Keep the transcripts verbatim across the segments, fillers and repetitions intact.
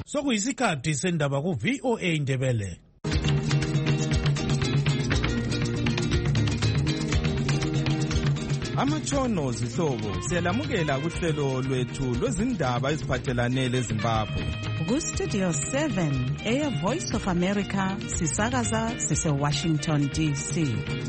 sokuyisikhathi sendaba ku V O A Ndebele. Amatshono zihlobo siyalamukela kuhlelo lwethu lwezindaba eziphathelane leZimbabwe. Ku Studio seven Air Voice of America sisakaza sise Washington D C.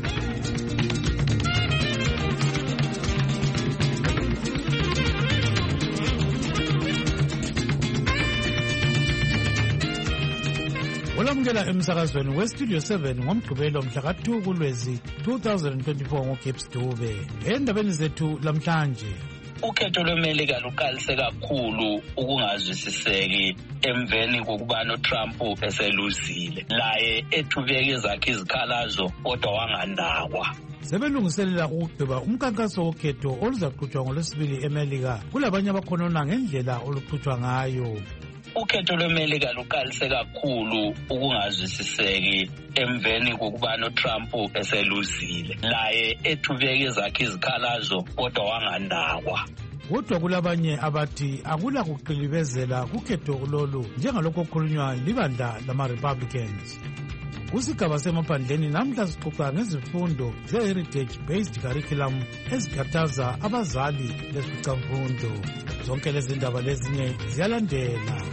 Olamukela emsakazweni weStudio seven ngomgqibelo mhla ka two kuLwezi twenty twenty-four ngoGibbs Dube. Endabeni zethu lamhlanje, ukhetho lweMelika luqalise kakhulu ukungazwisiseki emveni kokuba noTrump eseluzile, laye ethubeke zakhe izikhalazo kodwa wangandakwa. sebelungiselela ukugqiba umkankaso wokhetho oluzaqhutshwa ngolwesibili eMelika kulabanye abakhonona ngendlela oluqhutshwa ngayo. Ukhetho lweMelika luqalise kakhulu ukungazwisiseki emveni kokuba noTrump eseluzile, laye ethubeke zakhe izikhalazo kodwa wangandakwa. Kodwa kulabanye abathi akula kuqilibezela kukhetho lolu njengalokho okukhulunywa libandla lama-Republicans. Kusigaba semaphandleni namhla sixoxa ngezifundo ze-heritage based curriculum ezikhathaza abazali lesificafundo. Zonke lezi ndaba lezinye ziyalandela.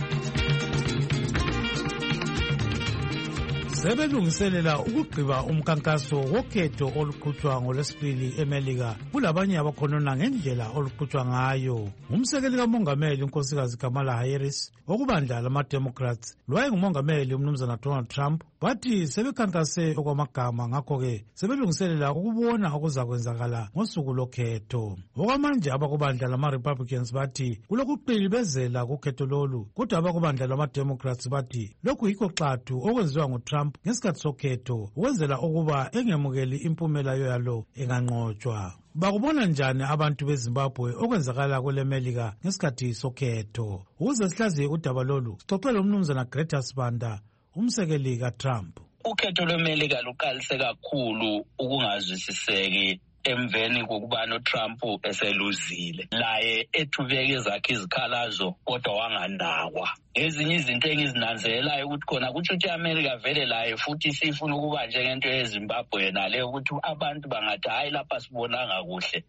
Sebelungiselela ukugqiba umkankaso wokhetho oluqhutshwa ngolwesibili eMelika kulabanye abakhonona ngendlela oluqhutshwa ngayo. Umsekeli kamongameli unkosikazi Kamala Harris okubandla lama-Democrats lwayengumongameli umnumzana Donald Trump bathi sebekhankase okwamagama, ngakho-ke sebelungiselela ukubona okuzakwenzakala ngosuku lokhetho. Okwamanje abakubandla lama-Republicans bathi kulokuqilibezela kukhetho lolu, kodwa abakubandla lama-Democrats bathi lokhu yikho xathu okwenziwa nguTrump ngesikhathi sokhetho ukwenzela ukuba engemukeli impumela yoyalo enganqotshwa. Bakubona njani abantu beZimbabwe okwenzakala kweleMelika ngesikhathi sokhetho? Ukuze sihlaziye udaba lolu sixoxele umnumzana Greta Sibanda, umsekeli kaTrump. Ukhetho lweMelika luqalise kakhulu ukungazwisiseki emveni kokuba noTrump eseluzile, laye ethubeke zakhe izikhalazo kodwa wangandakwa. Ezinye izinto engizinanzelayo ukuthi khona kuthi ukuthi iAmerika vele laye futhi sifuna ukuba njengento yeZimbabwe naleyo ukuthi abantu bangathi hayi lapha sibonanga kuhle,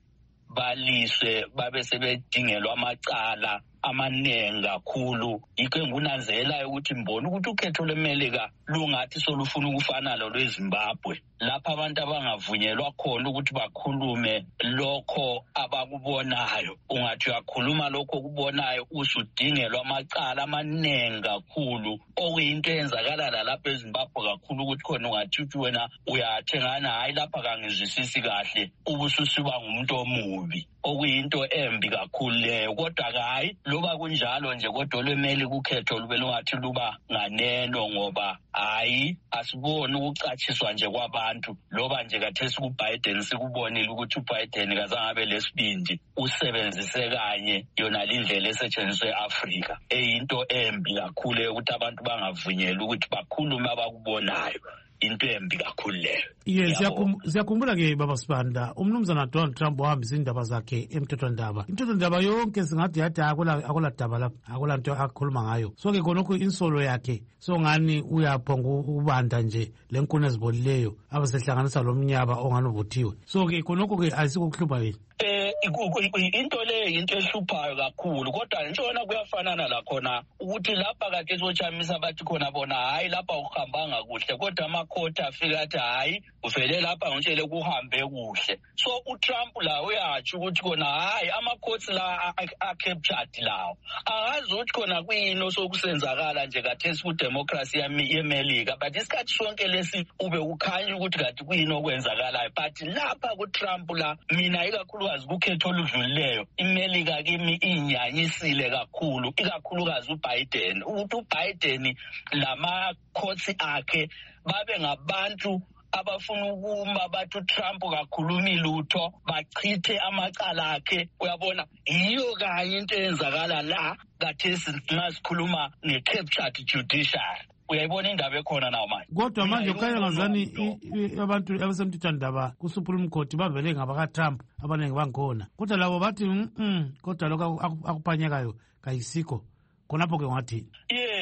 baliswe babe sebedingelwa amacala amaningi kakhulu. Yikho engunanzelayo ukuthi mbona ukuthi ukhetho lweMelika lungathi solufuna ukufana lolweZimbabwe, lapha abantu abangavunyelwa khona ukuthi bakhulume lokho abakubonayo. Ungathi uyakhuluma lokho okubonayo usudingelwa amacala amaningi kakhulu, okuyinto eyenzakala lapha eZimbabwe kakhulu ukuthi khona ungathi uthi wena uyathengana hayi lapha kangizwisisi kahle ubususiba ngumuntu omubi, okuyinto embi kakhulu leyo. Kodwa hayi loba kunjalo nje kodwa lweMelika ukhetho lube lungathi luba nganeno, ngoba hayi asiboni ukucachiswa nje kwabantu. Loba nje kathesi kuBiden sikubonile ukuthi uBiden kazangabe lesibindi usebenzise kanye yona indlela esetshenziswe eAfrika, eyinto embi kakhulu ukuthi abantu bangavunyelwa ukuthi bakhulume abakubonayo. Into embi kakhulu leyo. Yes, siyakhumbula ke baba Sibanda, umnumzana Donald Trump wahambisa indaba zakhe emthethwandaba. Imthethwandaba yonke singathi yathi akula akula daba lapha, akula nto akhuluma ngayo. So ke khonokho insolo yakhe so ngani uyaphonga ubanda nje lenkuni ezibolileyo abasehlanganisa lomnyaba ongani uvuthiwe. So ke khonokho ke asikuhlupha yini. Eh into le into ehluphayo kakhulu, kodwa ntshona kuyafanana la khona ukuthi lapha kade sochamisa bathi khona bona hayi lapha ukuhambanga kuhle, kodwa amakhoti afika athi hayi uvele lapha ngitshele kuhambe kuhle. So uTrump la uyatsho ukuthi khona hayi amakhoti la a-captured lawo akazi ukuthi khona kuyini sokusenzakala nje kathesi ku-democracy yeMelika, but isikhathi sonke lesi ube ukhanya ukuthi kade kuyini okwenzakalayo. But lapha kuTrump la mina ikakhulu ukhetho oludlulileyo iMelika kimi inyanyisile kakhulu, ikakhulukazi uBiden, ukuthi uBiden lama courts akhe babe ngabantu abafuna ukuma bathi uTrump kakhuluma ilutho bachithe amacala akhe. Uyabona yiyo kanye into eyenzakala la kathesi masikhuluma nge-captured judiciary. Uyayibona indaba ekhona nawo manje. Kodwa manje ukhanya ngazani abantu abasemthethwandaba kuSupreme Court bavele ngabaka-Trump abaningi bangikhona, kodwa labo bathi mm kodwa lokho akuphanyekayo kayisikho. Khonapho ke ngathi yeah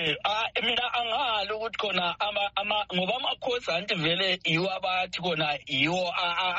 Eh ah mina angalo ukuthi khona ama ama ngoba amakhosi anti vele yiwo abathi khona yiwo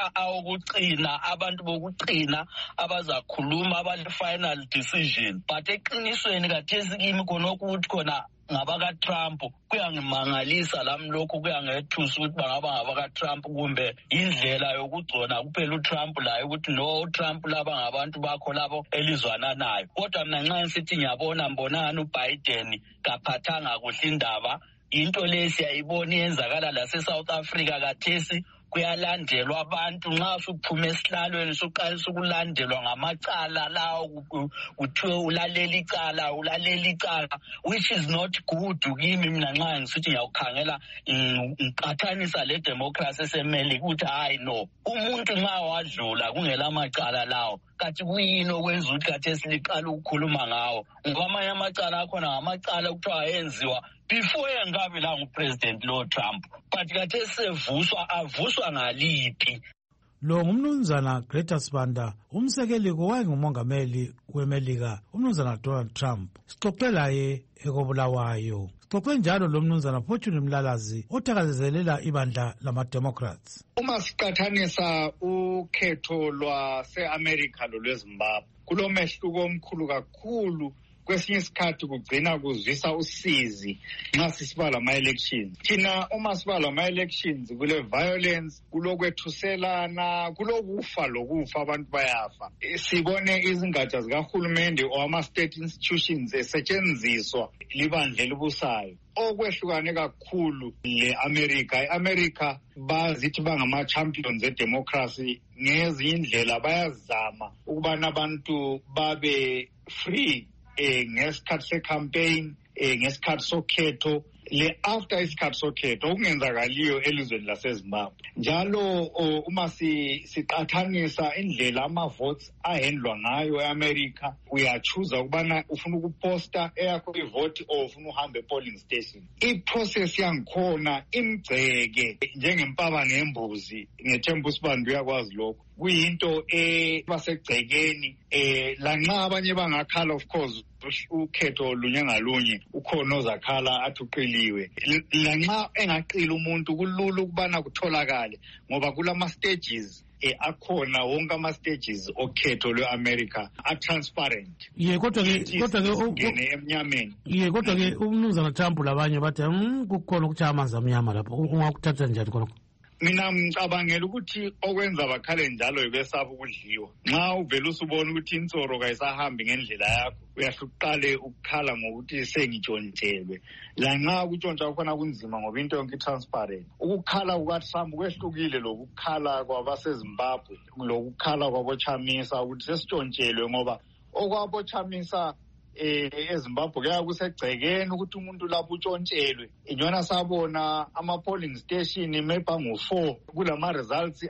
awukucina abantu bokucina abazakhuluma abale final decision but eqinisweni kathesi kimi khona ukuthi khona ngabaka Trump kuyangimangalisa lami lokho kuyangethusa ukuthi bangaba ngabaka Trump kumbe indlela yokugcona kuphela uTrump la ukuthi no Trump laba ngabantu bakho labo elizwana nayo kodwa mina nxa ngithi ngiyabona mbonana uBiden kaphathanga kuhle indaba into lesiyayibona iyenzakala la eSouth Africa kathesi kuyalandelwa abantu nxa usuphuma esihlalweni soqalisa ukulandelwa ngamacala lawo kuthiwe ulalela icala ulalela icala which is not good kimi mina nxa ngisithi ngiyawukhangela ngiqathanisa le democracy esemele ukuthi hayi no umuntu nxa wadlula kungela amacala lawo kathi kuyini okwenza ukuthi kathesi liqala ukukhuluma ngawo ngoba amanye amacala akhona ngamacala kuthiwa ayenziwa before engabe la ngupresident lo Trump but kade sevuswa avuswa ngaliphi lo ngumnumzana Greta Sibanda umsekeli kowayengumongameli weMelika umnumzana Donald Trump sixoxela ye ekobulawayo sixoxe njalo lo mnumzana Fortune Mlalazi othakazelela ibandla lama-Democrats. Uma siqathanisa ukhetho lwase-America lolweZimbabwe kulomehluko omkhulu kakhulu kwesinye isikhathi kugcina kuzwisa usizi nxa sisiba lama-elections. Thina uma siba lama-elections kule violence, kulokwethuselana, kulokufa lokufa abantu bayafa. Sibone izingatsha zikahulumende or ama-state institutions esetshenziswa libandla elibusayo. Okwehlukane kakhulu le-America. I-America bazithi bangama-champions e-democracy ngezindlela bayazama ukubana abantu babe free eh ngesikhathi se-campaign eh ngesikhathi sokhetho le after isikhathi sokhetho okungenzakaliyo elizweni laseZimbabwe. Njalo uma siqathanisa indlela ama-votes ahendlwa ngayo e-America uyachuza ukubana ufuna ukuposta eyakho ivote or ufuna uhambe e-polling station. I-process yangikhona imgceke njengempaba nembuzi ngethemba uSibanda uyakwazi lokho. Kuyinto ebasegcekeni eh lanxa abanye bangakhala of course ukhetho lunye ngalunye ukhona ozakhala athuqiliwe lanxa engaqila umuntu kulula ukubana kutholakale ngoba kulama stages eh akhona wonke ama stages okhetho lweAmerica a transparent. Ye kodwa ke kodwa ke ungene emnyameni. Ye kodwa ke umnumzana Trump labanye bathi kukhona ukuthaya amanzi amnyama lapho ungakuthatha njani khona? Mina ngicabangela ukuthi okwenza bakhale njalo yibesaba ukudliwa. Nxa uvela usubona ukuthi insoro kayisahambi ngendlela yakho uyahluqale ukukhala ngokuthi sengitshontshelwe. La nxa ukutshontsha khona kunzima ngoba into yonke transparent. Ukukhala kukaTrump kwehlukile lokukhala kwabaseZimbabwe lokukhala kwaboChamisa ukuthi sesitshontshelwe ngoba okwaboChamisa eh eZimbabwe kuya kusegcekeni ukuthi umuntu lapho utshontshelwe inyona sabona ama polling station maybe ngu four kulama results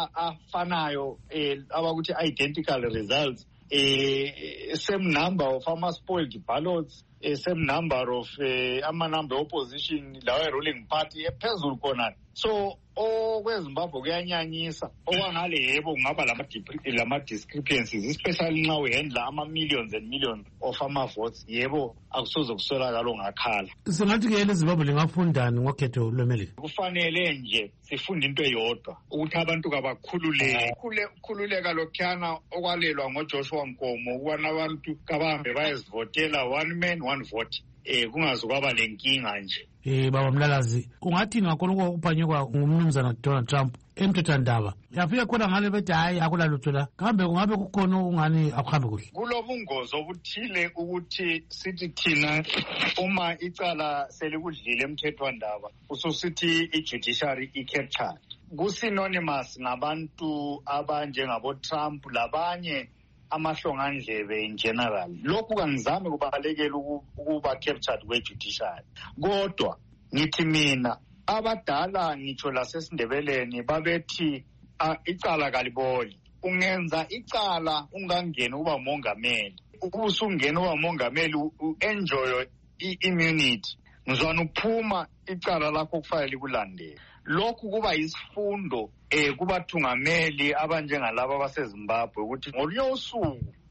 afanayo eh abakuthi identical results eh same number of ama spoiled ballots eh same number of eh ama number opposition lawa ruling party ephezulu khona. So okweZimbabwe kuyanyanyisa okwangale yebo kungaba lama lama discrepancies especially nxa uhandla ama millions and millions of ama votes yebo akusoze kusolakala ongakhala. Singathi ke leZimbabwe lingafundani ngokhetho lweMelika? Kufanele nje sifunde into eyodwa ukuthi abantu kabakhululeke khululeka lokhana okwalelwa ngoJoshua Nkomo ukubana abantu kabahambe bayezivotela one man one vote eh kungaze kwaba lenkinga nje. Eh baba Mlalazi ungathi ngakho ukuphanyekwa ngumnumzana Donald Trump emthethwandaba yafika khona ngale bethi hayi akulalutho la kambe kungabe kukhona ungani akuhambe kuhle kulobungozi obuthile ukuthi sithi thina uma icala selikudlile emthethwandaba ususithi ijudiciary i-captured kusinonymous ngabantu abanjengabo Trump labanye amahlongandlebe in general. Lokhu kangizame kubalekela ukuba captured kwe-judiciary. Kodwa ngithi mina abadala ngitsho lasesindebeleni babethi icala kaliboli. Ungenza icala ungangena uba mongameli. Ubusungena uba mongameli u-enjoy i-immunity. Ngizwana ukuphuma icala lakho kufanele kulandele. Lokhu kuba isifundo eh kubathungameli abanjengalabo baseZimbabwe ukuthi ngolunye usuku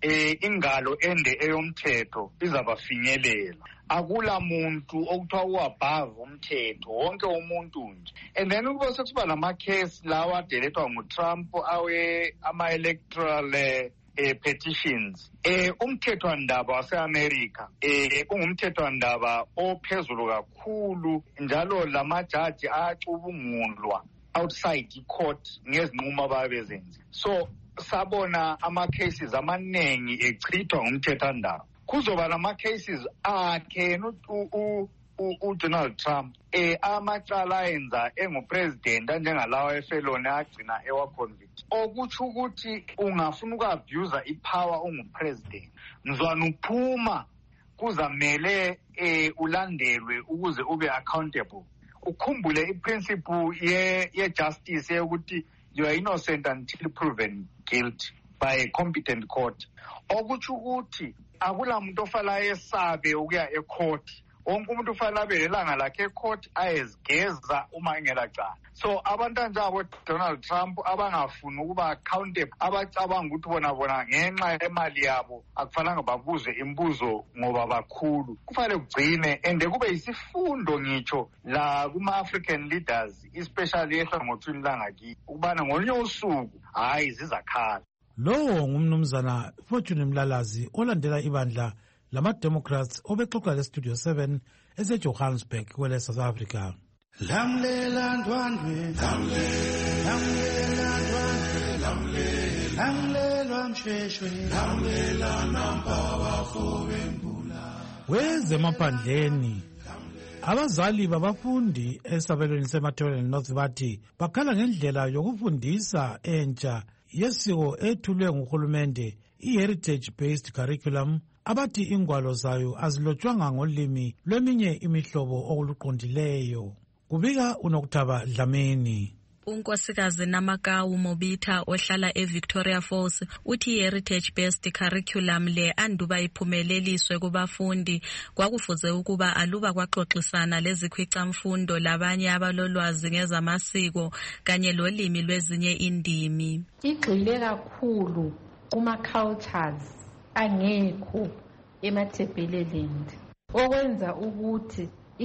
eh ingalo ende eyomthetho izabafinyelela. Akula muntu okuthiwa uabove umthetho, wonke umuntu nje. And then kube sekuba lama case lawa adelethwa nguTrump awe ama electoral eh petitions. Eh umthethwandaba waseAmerica eh ungumthethwandaba ophezulu kakhulu, njalo lamajaji acubungulwa outside icourt ngezinqumo ababezenza. So sabona ama cases amaningi echithwa ngumthethwandaba. Kuzoba lama cases akhe u uDonald Trump eh amacala enza engupresident njengalawa efelone agcina ewa convict. Okuthi ukuthi ungafuna ukuabuse ipower ungupresident, mzwana uphuma kuzamele eh ulandelwe ukuze ube accountable. Ukhumbule iprinciple ye ye justice ukuthi you are innocent until proven guilty by a competent court. Okuthi ukuthi akula muntu ofala esabe ukuya ecourt. Wonke umuntu ufala belelanga lakhe ecourt ayezigeza uma engelacala. So abantu njabo Donald Trump abangafuni ukuba accountable, abacabanga ukuthi bona bona ngenxa yemali yabo akufanele babuze imibuzo ngoba bakhulu, kufanele kugcine ende kube isifundo ngitsho la kuma African leaders, especially ehlangothini langaki, ukubana ngolunye usuku hayi zizakhala. Lowo ngumnumzana Fortune Mlalazi olandela ibandla lama Democrats obexoxa le Studio seven ese Johannesburg kwele South Africa. Lamlela ndwandwe, lamlela ndwandwe, lamlela msheshwe, lamlela namba bafowembula. Weze maphandleni abazali babafundi esabelweni seMathebeleni North bathi bakhala ngendlela yokufundisa entsha yesiko ethulwe nguhulumende i-heritage based curriculum, abathi ingwalo zayo azilotshwanga ngolimi lweminye imihlobo okuluqondileyo. Kubika uNokuthaba Dlamini. unkosikazi Namakawu Mobitha ohlala eVictoria Falls uthi heritage based curriculum le anduba iphumeleliswe kubafundi kwakufuze ukuba aluba kwaxoxisana lezikhwicamfundo labanye abalolwazi ngezamasiko kanye lolimi lwezinye indimi. Igxile kakhulu kuma cultures angekho eMathebeleleni okwenza ukuthi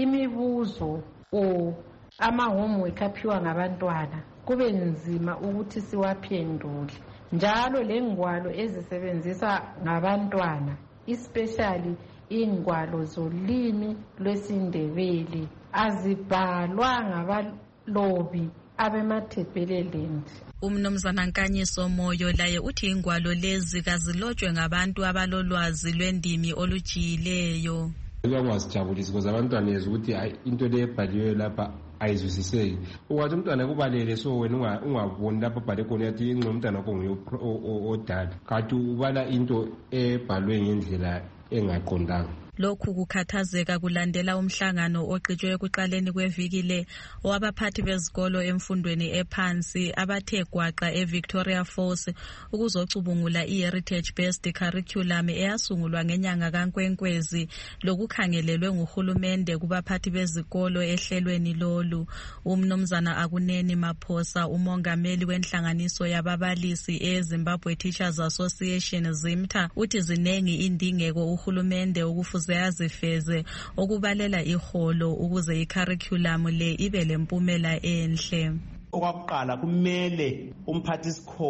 imibuzo o ama-homework aphiwa ngabantwana kube nzima ukuthi siwaphendule. Njalo lengwalo ezisebenzisa ngabantwana especially ingwalo zolimi lwesiNdebele azibhalwa ngabalobi abemathebeleleni. Umnumzana Nkanyiso Moyo laye uthi ingwalo lezi kazilotshwe ngabantu abalolwazi lwendimi olujiyileyo. Kwasijabulisa because abantwana yezwa ukuthi into le ebhaliwe lapha ayizwisiseki. Ukwathi umntwana kubalele so wena ungaboni lapha bhale khona yathi ingqondo umntwana wakho nguye odala. Kanti ubala into ebhalwe ngendlela engaqondanga. Lokhu kukhathazeka kulandela umhlangano oqhutshwe ekuqaleni kweviki le owabaphathi bezikolo emfundweni ephansi abathe gwaqa eVictoria Falls ukuzocubungula i-heritage based curriculum eyasungulwa ngenyanga kaNkwenkwezi lokukhangelelwe nguhulumende kubaphathi bezikolo ehlelweni lolu. Umnumzana Akuneni Maphosa umongameli wenhlanganiso yababalisi eZimbabwe Teachers Association ZIMTA uthi zinengi indingeko uhulumende ukufuza yazifeze okubalela iholo ukuze i-curriculum le ibe lempumela enhle. Okwakuqala kumele umphathi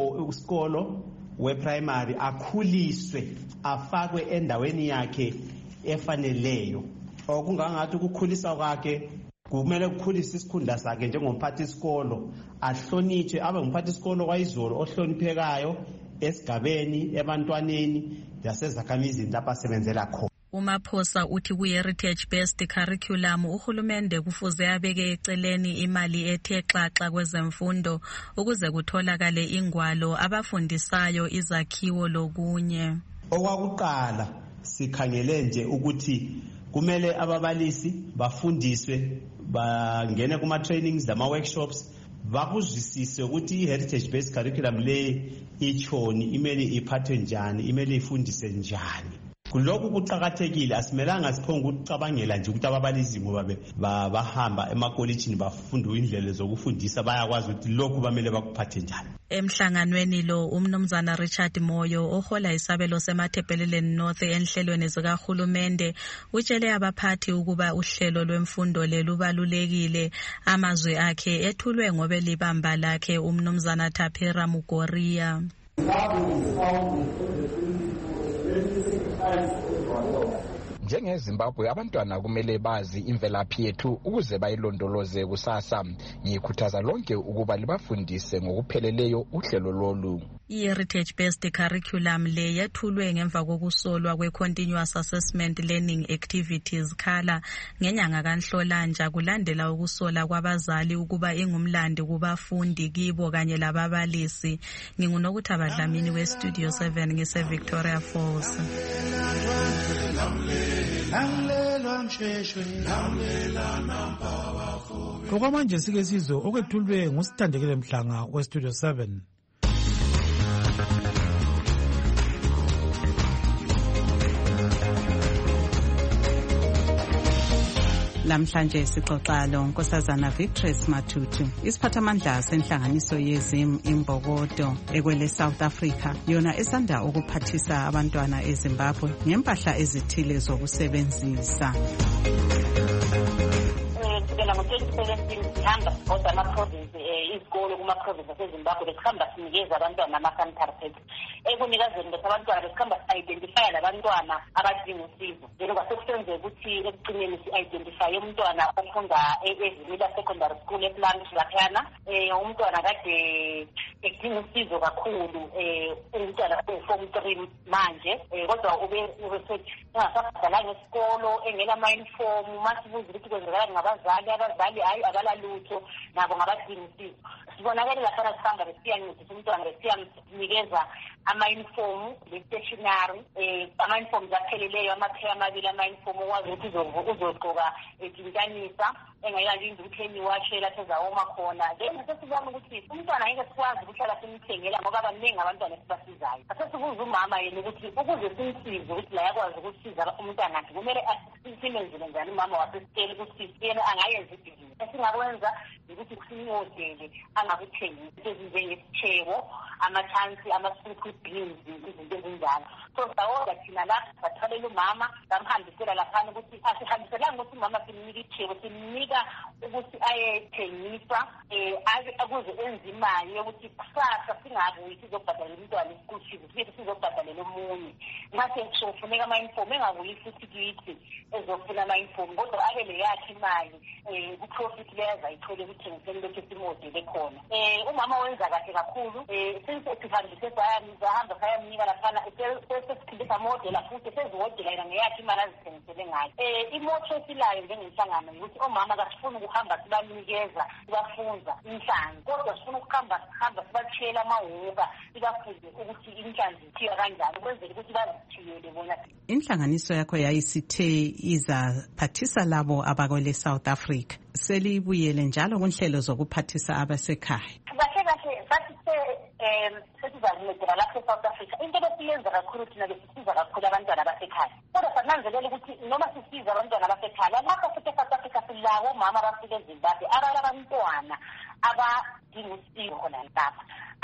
isikolo we-primary akhuliswe afakwe endaweni yakhe efaneleyo. Okungangathi ukukhulisa kwakhe kumele kukhulisa isikhundla sakhe njengomphathi isikolo, ahlonitshwe abe ngumphathi isikolo kwayizolo ohloniphekayo esigabeni ebantwaneni yasezakhamizini lapha asebenzela khona. uMaphosa uthi ku-heritage based curriculum uhulumende kufuze abeke eceleni imali ethe xaxa kwezemfundo ukuze kutholakale ingwalo abafundisayo izakhiwo lokunye. Okwakuqala sikhangele nje ukuthi kumele ababalisi bafundiswe bangene kuma trainings lama workshops bakuzwisise ukuthi i-heritage based curriculum le ichoni imele iphathwe njani, imele ifundise njani. Kulokhu kuqhakathekile asimelanga siphonga ukucabangela nje ukuthi ababalisi ngoba bahamba emakolitshini bafunda indlela zokufundisa bayakwazi ukuthi lokhu bamele bakuphathe njani. Emhlanganweni lo umnumzana Richard Moyo ohola isabelo seMathebheleleni North enhlelweni zikahulumende utshele abaphathi ukuba uhlelo lwemfundo lelubalulekile. Amazwi akhe ethulwe ngobe libamba lakhe umnumzana Taphera Mugoria. NjengeZimbabwe abantwana kumele bazi imvelaphi yethu ukuze bayilondoloze kusasa. Ngikhuthaza lonke ukuba libafundise ngokupheleleyo uhlelo lolu. I-Heritage Based Curriculum le yethulwe ngemva kokusolwa kwe-Continuous Assessment Learning Activities Khala ngenyanga kaNhlolanja kulandela ukusola kwabazali ukuba ingumlandi kubafundi kibo kanye lababalisi. Ngingunokuthaba Dlamini we-Studio seven ngise Victoria Falls. Okwamanje sike sizwe okwethulwe ngusithandekile Mhlanga we-Studio seven. Lamhlanje sixoxa lo Nkosazana Victress Matutu, isiphathamandla senhlanganiso yezim imbokodo ekwele South Africa, yona esanda ukuphathisa abantwana eZimbabwe ngempahla ezithile zokusebenzisa. twenty seventeen sihamba kodwa ama-province izikolo kuma-province aseZimbabwe besikhamba sinikeza abantwana ama-sanitary pads. Ekunikezeni bethu abantwana besikhamba si-identifya labantwana abadinga usizo. Then kwasekusenzeka ukuthi ekugcineni si-identifye umntwana ofunda eZimila Secondary School ePlant laphayana. Umntwana kade edinga usizo kakhulu, umntwana u-form three manje, kodwa ube ungasabhadalanga esikolo engelama-uniform. Masibuza ukuthi kwenzekala ngabazali abazali hayi abalalutho nabo ngabadinga usizo. Sibonakele laphana sihamba besiyancedisa umntwana besiyamnikeza ama-uniform le-stationary, ama-uniform apheleleyo amaphela amabili ama-uniform okwazi ukuthi uzogqoka etintanisa engayalindi ukuthi eniwashe lapho ezawoma khona. Then sesibona ukuthi umntwana ngeke sikwazi ukuhlala simthengela ngoba abaningi abantwana esibasizayo. Sesibuza umama yena ukuthi ukuze simsize ukuthi la yakwazi ukusiza umntwana akhe kumele simenzele njani umama wasesikele ukuthi yena angayenza ibhizinisi. Esingakwenza ukuthi simodele angakuthengisi ezinjengesithebo, amathansi, ama-sweet beans, izinto ezinjalo. So sawoda thina lapha sathalela umama samhambisela laphana ukuthi asihambiselanga ukuthi umama simnika ithebo, simnika ukuthi ayethengisa akuze enze imali yokuthi kusasa singabuyi sizobhadalela umntwana i-school fees, sibe sizobhadalela omunye. Ngase kufuneka ama-uniform engabuyi futhi kithi ezofuna ama-uniform kodwa abe le yakhe imali ku-profit leyo azayithole ukuthengiseni lokhu esimodele khona. Umama wenza kahle kakhulu, since sihambise sahamba sayamnika laphana sesiphinde samodela futhi seziwodela yena ngeyakhe imali azithengisele ngayo. Imoto esilayo njengenhlangano ukuthi omama kasifuni ukuhamba sibanikeza sibafunza inhlanzi, kodwa sifuna ukuhamba sihamba sibatshela amawuka sibafunze ukuthi inhlanzi ithiwa kanjani ukwenzela ukuthi bazithiyele bona. Inhlanganiso yakho yayisithe izaphathisa labo abakwele South Africa. Selibuyele njalo kunhlelo zokuphathisa abasekhaya. Kahle kahle sathi sesizamedela lapho eSouth Africa. Into esiyenza kakhulu thina besisiza kakhulu abantwana abasekhaya. Kodwa sananzelela ukuthi noma sisiza abantwana abasekhaya lapho futhi eSouth Africa silawo omama abafika eZimbabwe abalabantwana abadinga usizo khona lapha.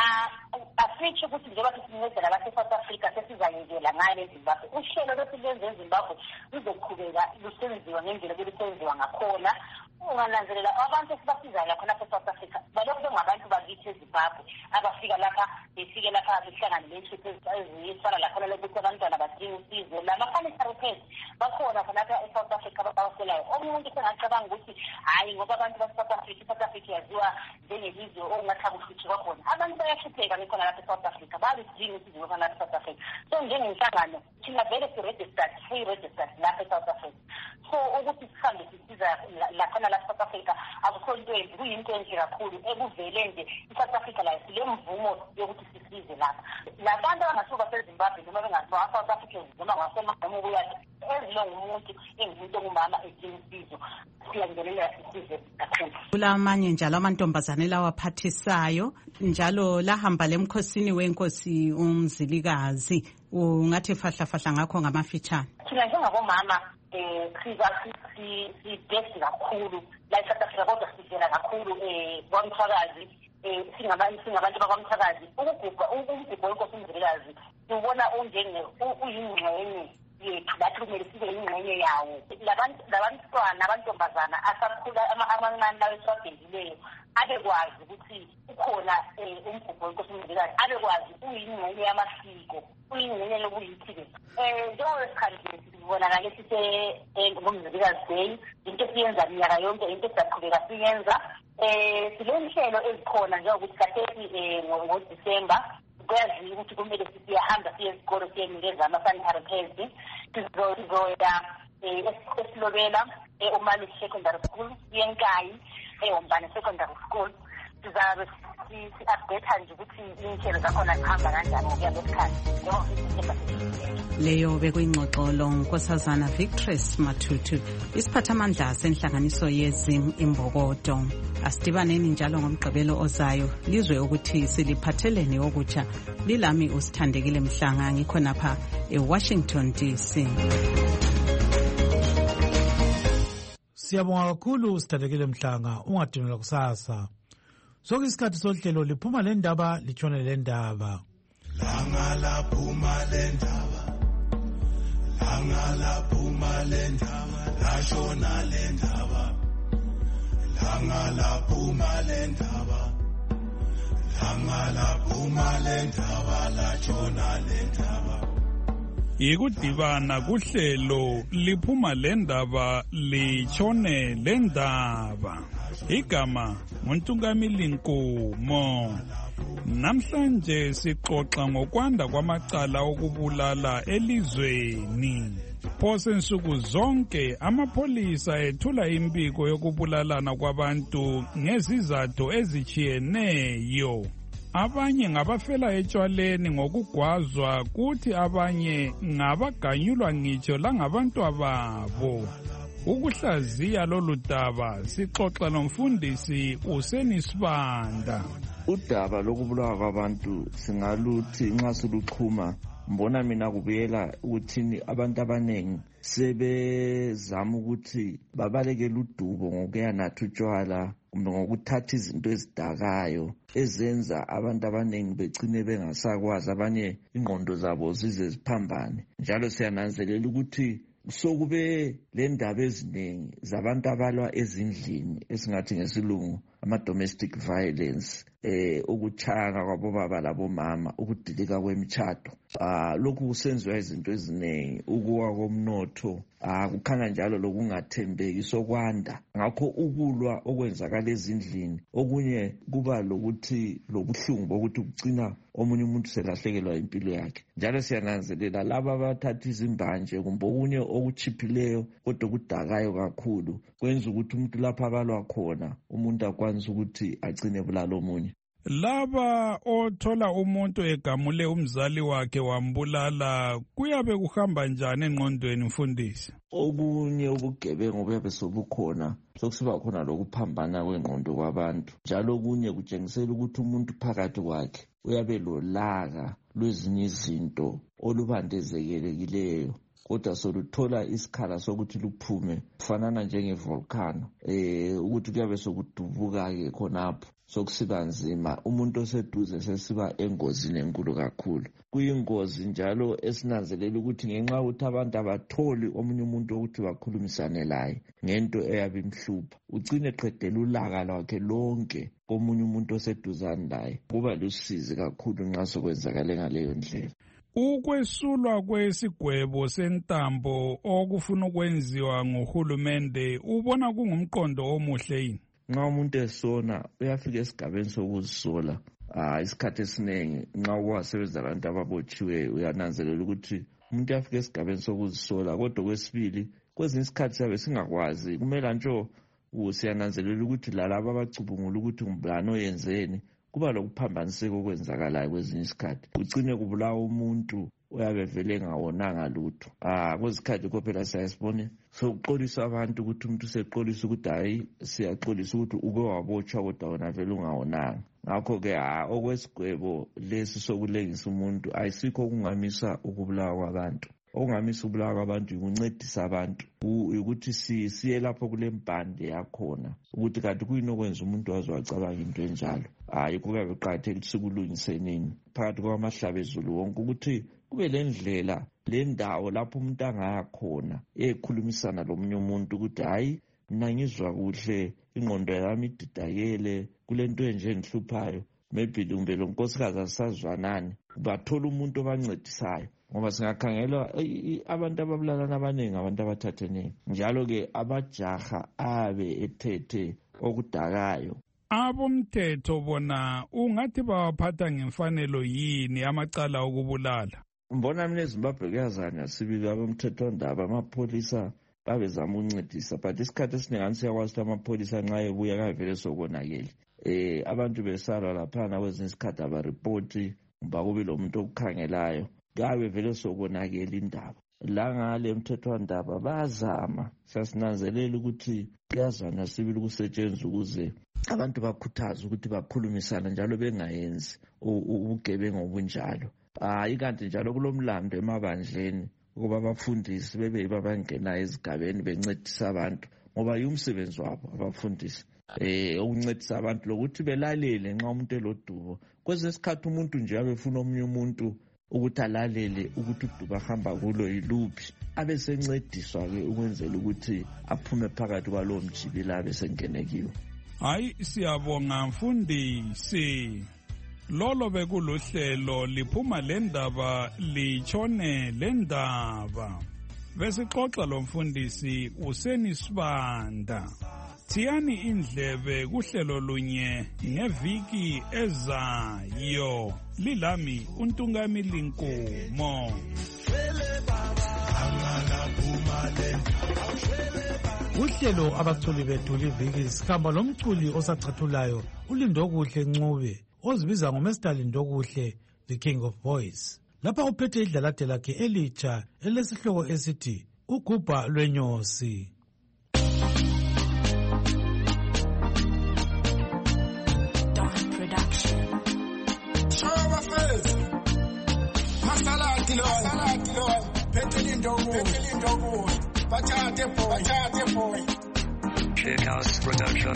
Asitsho ukuthi njengoba sisincedela lapha eSouth Africa sesizayekela ngale eZimbabwe. Uhlelo lwesilenze eZimbabwe luzoqhubeka lusenziwa ngendlela belisenziwa ngakhona. Ungananzelela abantu esibasizayo lapha lapha eSouth Africa balokhu bengabantu bakithi eZimbabwe abafika lapha befike lapha behlangana neshiphi ezifana lapha lokuthi abantwana badinga usizo lama-sanitary pads bakhona khona lapha eSouth Africa ababawaselayo. Omuntu sengacabanga ukuthi hayi ngoba abantu baseSouth Africa iSouth Africa yaziwa njengelizwe okungathabi futhi kwakhona. Abantu bayahlupheka bekhona lapha eSouth Africa balidinga usizo khona lapha eSouth Africa. So njengenhlangano thina vele si-registered free registered lapha eSouth Africa. So ukuthi sihambe sisiza lakhona la South Africa akukho into embi, kuyinto enhle kakhulu ekuvele nje iSouth Africa la sile mvumo yokuthi lapha labantu abangasuka seZimbabwe noma bengaziwa South Africa noma ngasemakhaya ubuyathi sifonelwa ngumuntu engumuntu ongumama edinga usizo siyangenelela sisize kakhulu. Kulamanye njalo amantombazane lawaphathisayo njalo lahamba lemkhosini wenkosi uMzilikazi, ungathi fahla fahla ngakho ngamafitshane. Thina njengabomama eh sibhesi kakhulu la eSouth Africa, kodwa sivela kakhulu eh kwaMthakazi, eh singabantu singabantu bakwaMthakazi. Ukugubha ukugubha wenkosi uMzilikazi ubona unjenge uyingxenye yethu, bathi kumele sibe ingxenye yawo. Labantu labantwana abantombazana asakhula amancane lawo eswabhekileyo abekwazi ukuthi ukhona umgubho wenkosi uMzilikazi, abekwazi uyingxenye yamasiko, uyingxenye lokuyithi-ke um njengowesikhathi sibonakale sise ngomzilikazi day, into esiyenza minyaka yonke, into esizaqhubeka siyenza. um silenhlelo ezikhona njengokuthi kathesi um ngoDisemba kuyaziwa ukuthi kumele siyahamba siye esikolo siyenikeza ama-sanitary pads. Sizoya esilobela uMalusi Secondary School, siyenkayi eWombane Secondary School. Sizabe si-update nje ukuthi inhlelo zakhona zihamba kanjani ngokuya kwesikhathi. Leyo bekuyingxoxolo Nkosazana Victress Matutu, isiphathamandla senhlanganiso yezim imbokodo. Asidibaneni njalo ngomgqibelo ozayo lizwe ukuthi siliphatheleni okutsha. Lilami uSithandekile Mhlanga, ngikhonapha eWashington D C. Siyabonga kakhulu Sithandekile Mhlanga, ungadinela kusasa. Soke isikhathi sohlelo liphuma le ndaba litshone le ndaba. Langa laphuma le ndaba, langa laphuma le ndaba, lashona le ndaba. Langa laphuma le ndaba, langa laphuma le ndaba, lashona le ndaba. Yikudibana kuhlelo liphuma le ndaba litshone le ndaba. Igama nguNtungamili Nkomo. Namhlanje sixoxa ngokwanda kwamacala okubulala elizweni. Phose nsuku zonke amapholisa ethula impiko yokubulalana kwabantu ngezizathu ezitshiyeneyo. Abanye ngabafela etshwaleni ngokugwazwa, kuthi abanye ngabaganyulwa ngitsho langabantu ababo. Ukuhlaziya lolu daba sixoxa nomfundisi uSeni Sibanda. Udaba lokubulawa kwabantu singaluthi nxa siluxhuma, mbona mina kubuyela ukuthini abantu abanengi sebezama ukuthi babalekele udubo ngokuya nathi utshwala kumbe ngokuthatha izinto ezidakayo ezenza abantu abanengi begcine bengasakwazi, abanye ingqondo zabo zize ziphambane. Njalo siyananzelela ukuthi sokube le ndaba eziningi zabantu abalwa ezindlini esingathi ngesilungu ama-domestic violence, eh ukuchaka kwabobaba labomama, ukudilika kwemitshato. Ah lokhu kusenziwa izinto eziningi, ukuwa komnotho, ah kukhanya njalo lokungathembeki sokwanda. Ngakho ukulwa okwenzakala ezindlini, okunye kuba lokuthi lobuhlungu bokuthi kugcina omunye umuntu selahlekelwa impilo yakhe. Njalo siyananzelela laba abathatha izimbanje kumbe okunye okuchiphileyo kodwa kudakayo kakhulu, kwenza ukuthi umuntu lapha abalwa khona umuntu akwanise ukuthi agcine bulalo omunye. Laba othola umuntu egamule umzali wakhe wambulala, kuyabe kuhamba njani engqondweni mfundisi? Okunye ubugebengu buyabe sobukhona, sokusiba khona lokuphambana kwengqondo kwabantu. Njalo okunye kutshengisela ukuthi umuntu phakathi kwakhe uyabe lolaka lwezinye izinto olubandezekelekileyo, kodwa soluthola isikhala sokuthi luphume kufanana njenge-volcano, eh ukuthi kuyabe sokudubuka-ke khonapho sokusiba nzima, umuntu oseduze sesiba engozini enkulu kakhulu. Kuyingozi njalo esinanzelela ukuthi ngenxa ukuthi abantu abatholi omunye umuntu ukuthi bakhulumisane laye ngento eyabe imhlupha, ugcine qedela ulaka lwakhe lonke komunye umuntu oseduzane laye. Kuba lusizi kakhulu nxa sokwenzakale ngaleyo ndlela. Ukwesulwa kwesigwebo sentambo okufuna ukwenziwa nguhulumende ubona kungumqondo omuhle yini? Nxa umuntu esona uyafika esigabeni sokuzisola. Ah isikhathi esiningi nxa kwasebenza abantu ababotshiwe uyananzelela ukuthi umuntu uyafika esigabeni sokuzisola, kodwa kwesibili kwezinye isikhathi siyabe singakwazi. Kumele nje usiyananzelela ukuthi lalabo abacubungula ukuthi ngubani oyenzeni, kuba lokuphambaniseka okwenzakalayo kwezinye isikhathi. Ugcine kubulawa umuntu uyabe vele ngawonanga lutho. Ah kuzikhathi kophela siyasibona sokuxolisa abantu ukuthi umuntu useqolisa ukuthi hayi siyaxolisa ukuthi uke wabotshwa kodwa wona vele ungawonanga. Ngakho ke okwesigwebo lesi sokulengisa umuntu ayisikho kungamisa ukubulawa kwabantu. Okungamisa ukubulawa kwabantu ukuncedisa abantu ukuthi siye lapho kule mpande yakhona ukuthi kanti kuyini okwenza umuntu wazwacabanga into enjalo. Hayi kuke kuqhathekile sikulungisenini phakathi kwamahlabezulu wonke ukuthi kube lendlela le ndawo lapho umuntu angaya khona ekhulumisana lomunye umuntu ukuthi hayi mina ngizwa kuhle ingqondo yami ididakele kulento enje engihluphayo maybe lumbe lo nkosikazi asazwanani bathola umuntu obancedisayo ngoba singakhangela abantu ababulalana abaningi abantu abathatheneyo njalo ke abajaha abe ethethe okudakayo. Abomthetho bona ungathi bawaphatha ngemfanelo yini amacala okubulala? Mbona mina eZimbabwe kuyazana sibili abomthetho ndaba amapholisa babezama ukuncedisa but isikhathi esiningi siyakwazi ukuthi amapholisa nxa ebuya kavele sokonakele. Eh abantu besala laphana kwezinye isikhathi abaripoti ngoba kube lo muntu okukhangelayo kabe vele sokonakele indaba. La ngale mthethwandaba bazama sasinanzelela ukuthi kuyazana sibili kusetshenzwa ukuze abantu bakhuthaza ukuthi bakhulumisana njalo bengayenzi ubugebengu obunjalo. Hayi kanti njalo kulomlando emabandleni ukuba abafundisi bebe babangena ezigabeni bencedisa abantu ngoba yumsebenzi wabo abafundisi eh ukuncedisa abantu lokuthi belalele nxa umuntu elodubo. Kwezinye isikhathi umuntu nje abefuna omunye umuntu ukuthi alalele ukuthi uduba hamba kulo yiluphi abesencediswa ke ukwenzela ukuthi aphume phakathi kwalowo mjibila abesengenekiwe. Hayi siyabonga mfundisi. Lolo bekuluhlelo liphuma lendaba litshone lendaba. Besixoxa lo mfundisi uSenisibanda. Thiyani indlebe kuhlelo lunye ngeviki ezayo. Lilami uNtungamili Nkomo. Uhlelo abaculi bethu liviki sikhamba lomculi osachathulayo uLindokuhle Ncube ozibiza ngoMaster Lindokuhle the King of Boys. Lapha uphethe idlalade lakhe elitsha elesihloko esithi Ugubha Lwenyosi. House Production.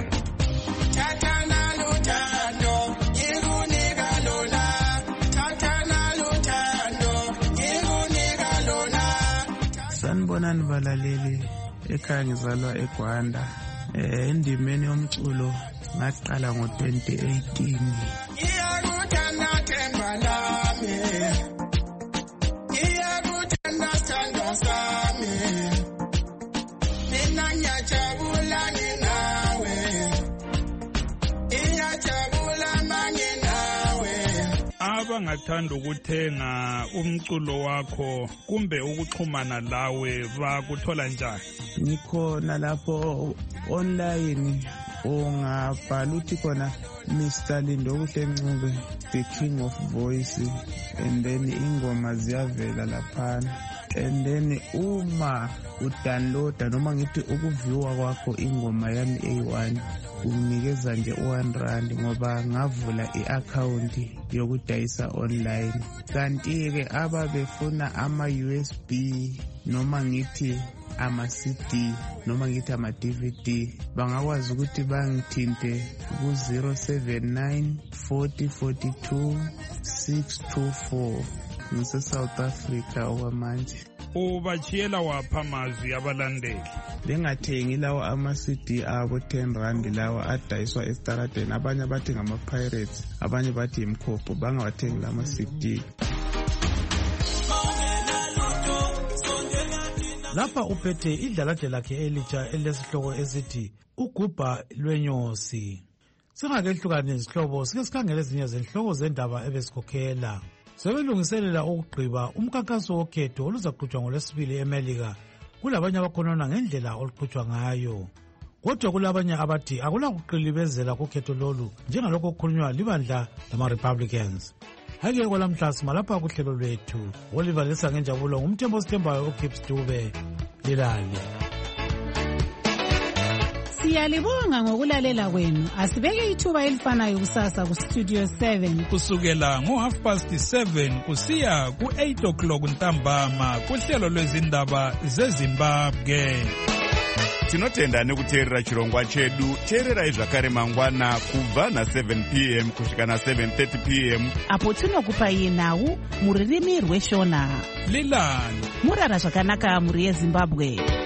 Sanibonani balaleli ekhaya ngizalwa eGwanda eh endimeni yomculo ngaqala ngo twenty eighteen. Iyakuthanda themba lami iyakuthanda sithando sami mina ngiyajabula nginawe iyajabula manye nawe. Abangathanda ukuthenga umculo wakho kumbe ukuxhumana lawe bakuthola njani? Nikhona lapho online ungabhala uthi khona Mister Lindokuhle Ncube the King of Voice and then ingoma ziyavela laphana and then uma udownloada noma ngithi ukuviwa kwakho ingoma yami A one unginikeza nje one rand ngoba ngavula i-account yokudayisa online. Kanti ke ababefuna ama U S B noma ngithi ama C D noma ngithi ama D V D bangakwazi ukuthi bangithinte ku zero seven nine forty forty-two six two four ngise South Africa okwamanje. Ubachiyela wapha amazwi abalandeli? Bengathengi lawo ama C D abo ten rand lawa adayiswa estaradeni, abanye bathi ngama pirates, abanye bathi imkhopho, bangawathengi lama C D. Lapha uphethe idlalade lakhe elitsha elesihloko esithi Ugubha Lwenyosi. Singakehlukane izihlobo sike sikhangele ezinye zenhloko zendaba ebesikhokhela. Sebelungiselela ukugqiba umkhankaso wokhetho oluzaqhutshwa ngoLwesibili eMelika. Kulabanye abakhonona ngendlela oluqhutshwa ngayo. Kodwa kulabanye abathi akula kuqilibezela kukhetho lolu njengalokho okukhulunywa libandla lama Republicans. hake kwalamhla simalapha kuhlelo lwethu Oliver lesa ngenjabulo ngumthembo sithembayo uGibbs Dube lilale. Siyalibonga ngokulalela kwenu. Asibeke ithuba elifanayo kusasa ku Studio seven kusukela ngo half past seven kusiya ku eight o'clock ntambama kuhlelo lwezindaba zeZimbabwe. Tinotenda nekuteerera chirongwa chedu. Teererai zvakare mangwana kubva na seven p m kusvika na seven thirty p m apo tinokupai nhau muririmi rweshona. Lilani murara zvakanaka muri yeZimbabwe.